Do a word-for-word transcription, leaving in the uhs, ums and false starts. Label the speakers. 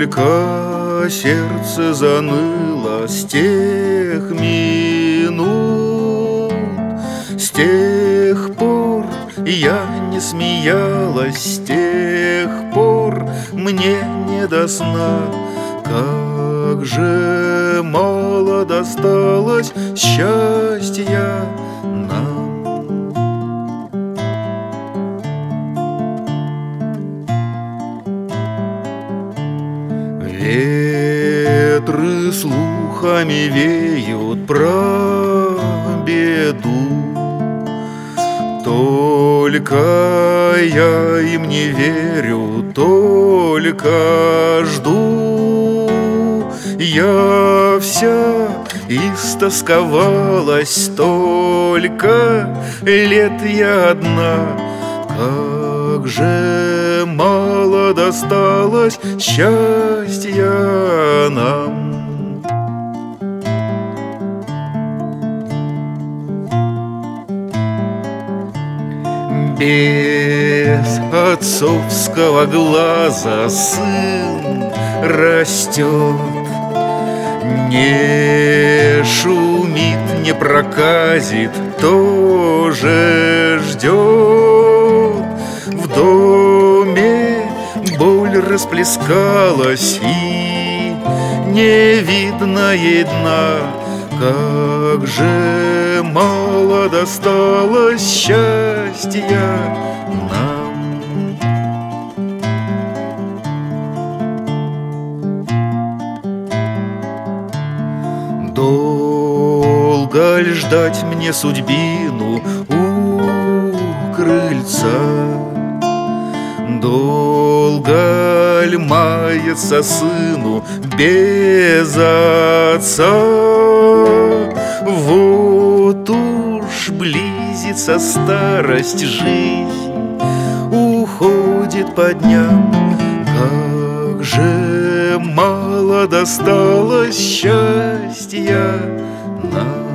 Speaker 1: Только сердце заныло с тех минут, с тех пор я не смеялась, с тех пор мне не до сна. Как же мало досталось счастья нам. Ветры слухами веют про беду, только я им не верю, только жду. Я вся истосковалась, столько лет я одна. Как же мало досталось счастья нам. Без отцовского глаза сын растет, не шумит, не проказит, тоже ждет. В доме боль расплескалась, и не видно ей дна. Как же мало досталось счастья нам. Долго ль ждать мне судьбину у крыльца? Долго ль мается сыну без отца? Вот уж близится старость, жизнь уходит по дням. Как же мало досталось счастья нам.